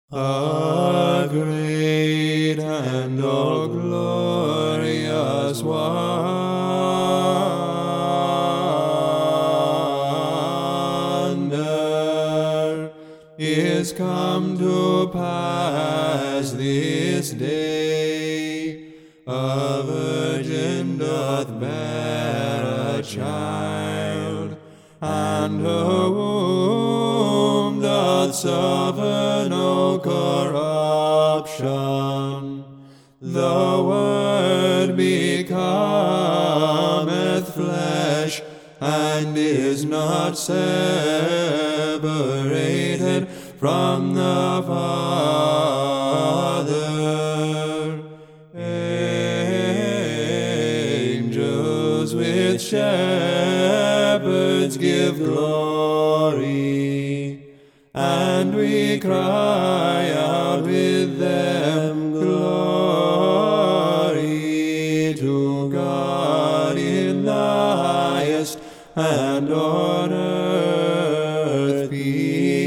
A great and all glorious wonder is come to pass this day. A virgin doth bear a child, and her womb doth suffer no corruption. The Word becometh flesh, and is not separated from the Father. Angels with shepherds give glory, and we cry out with them, Glory to God in the highest, and on earth peace